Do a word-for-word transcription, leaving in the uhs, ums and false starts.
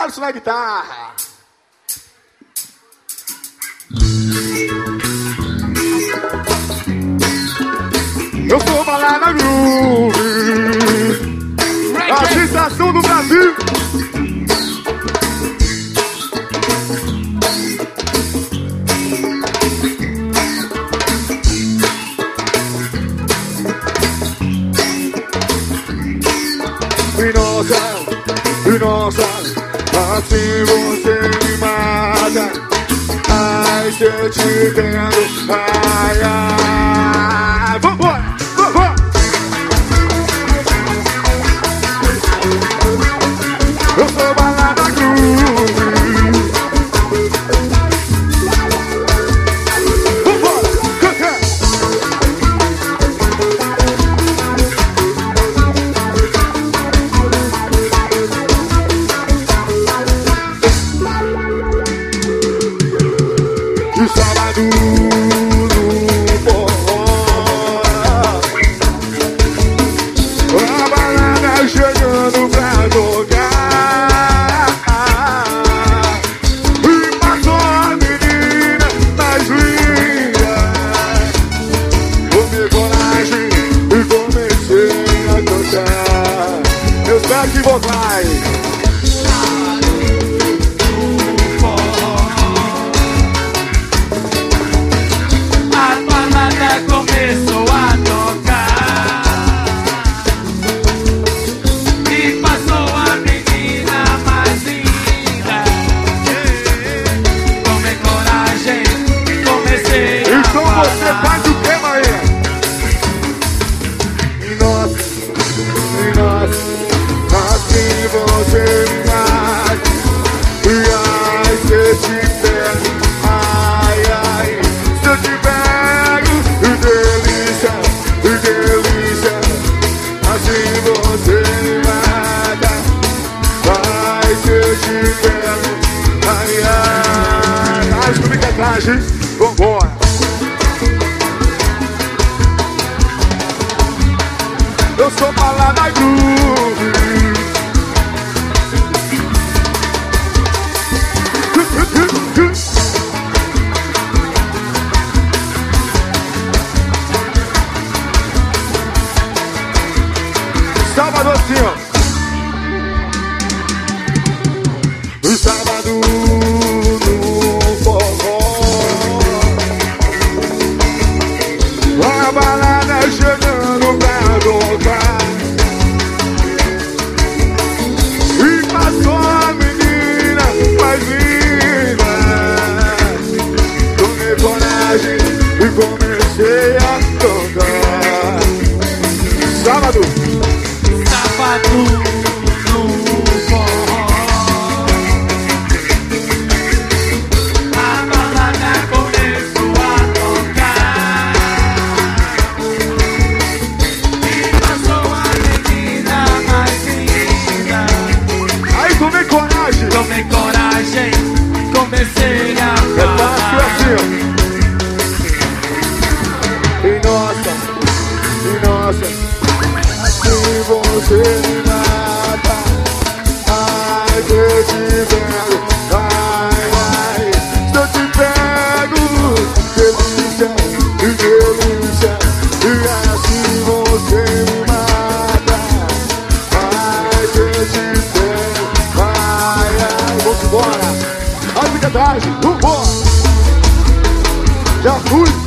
Alisson na guitarra. Eu sou Balada Groove, a sensação do Brasil. E nossa, e nossa, assim você me mata. Ai, se eu te entendo, ai, ai. Vambora, vambora. Eu sou Balada Groove. Vambora, canta. E sábado no forró, a balada chegando pra tocar. E passou a menina mais linda. Tomei coragem e comecei a cantar. Eu espero que vocês. Começou a tocar e passou a menina mais linda. Tomei coragem, comecei a então falar. Você faz o que, Maria? E nossa, e nossa, assim você me faz. E ai, se eu te pego, ai, ai, se eu te pego, que delícia, que delícia, assim você me mata. Ai, se eu te pego, ai, ai, ai, comigo atrás, hein? Vambora. Eu sou Balada Groove. Sábado assim, ó. E sábado no forró, a balada chegando pra tocar. E passou a menina mais linda. Tomei coragem e comecei a cantar. Sábado. Sábado no forró, a balada começou a tocar e passou a menina mais linda. Aí tomei coragem. Tomei coragem, comecei a É fácil falar. assim, ó. E nossa, e nossa, se você me mata. Ai, se eu te pego, ai, ai, se eu te pego, delícia, que delícia, e assim você me mata. Ai, se eu te pego, ai, ai, vamos embora. Ai, fica atrás, vambora. Já fui.